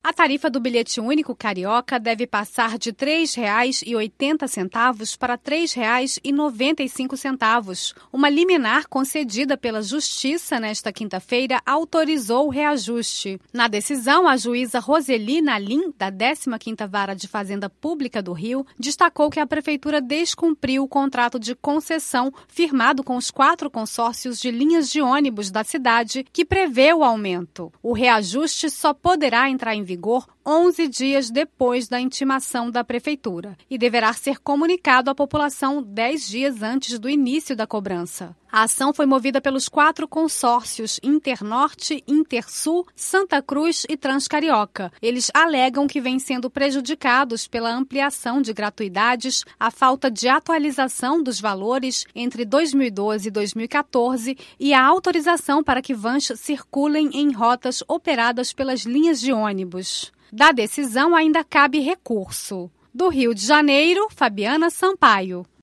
A tarifa do bilhete único carioca deve passar de R$ 3,80 para R$ 3,95. Uma liminar concedida pela Justiça nesta quinta-feira autorizou o reajuste. Na decisão, a juíza Roseli Nalim, da 15ª Vara de Fazenda Pública do Rio, destacou que a Prefeitura descumpriu o contrato de concessão firmado com os 4 consórcios de linhas de ônibus da cidade, que prevê o aumento. O reajuste só poderá entrar em vigor 11 dias depois da intimação da Prefeitura e deverá ser comunicado à população 10 dias antes do início da cobrança. A ação foi movida pelos 4 consórcios Internorte, Intersul, Santa Cruz e Transcarioca. Eles alegam que vêm sendo prejudicados pela ampliação de gratuidades, a falta de atualização dos valores entre 2012 e 2014 e a autorização para que vans circulem em rotas operadas pelas linhas de ônibus. Da decisão ainda cabe recurso. Do Rio de Janeiro, Fabiana Sampaio.